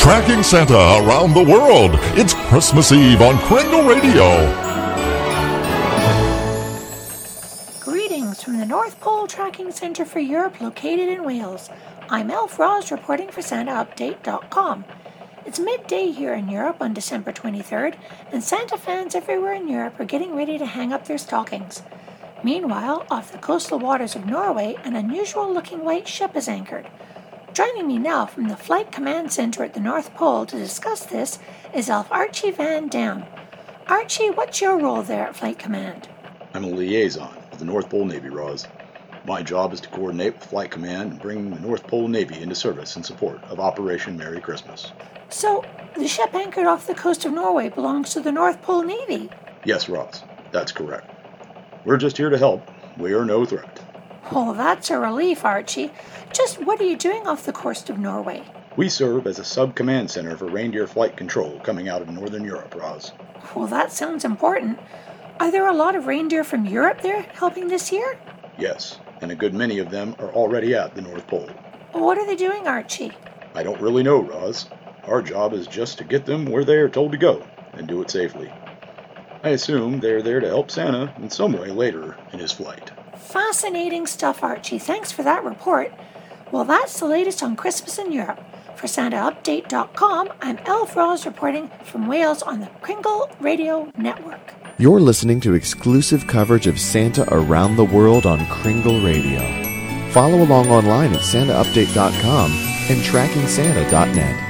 Tracking Santa around the world. It's Christmas Eve on Kringle Radio. Greetings from the North Pole Tracking Centre for Europe located in Wales. I'm Elf Roz reporting for SantaUpdate.com. It's midday here in Europe on December 23rd, and Santa fans everywhere in Europe are getting ready to hang up their stockings. Meanwhile, off the coastal waters of Norway, an unusual-looking white ship is anchored. Joining me now from the Flight Command Center at the North Pole to discuss this is Elf Archie Van Dam. Archie, what's your role there at Flight Command? I'm a liaison with the North Pole Navy, Roz. My job is to coordinate with Flight Command and bring the North Pole Navy into service in support of Operation Merry Christmas. So, the ship anchored off the coast of Norway belongs to the North Pole Navy? Yes, Roz, that's correct. We're just here to help. We are no threat. Oh, that's a relief, Archie. Just what are you doing off the coast of Norway? We serve as a sub-command center for reindeer flight control coming out of Northern Europe, Roz. Well, that sounds important. Are there a lot of reindeer from Europe there helping this year? Yes, and a good many of them are already at the North Pole. What are they doing, Archie? I don't really know, Roz. Our job is just to get them where they are told to go and do it safely. I assume they're there to help Santa in some way later in his flight. Fascinating stuff, Archie. Thanks for that report. Well, that's the latest on Christmas in Europe. For SantaUpdate.com, I'm Elf Roz reporting from Wales on the Kringle Radio Network. You're listening to exclusive coverage of Santa around the world on Kringle Radio. Follow along online at SantaUpdate.com and TrackingSanta.net.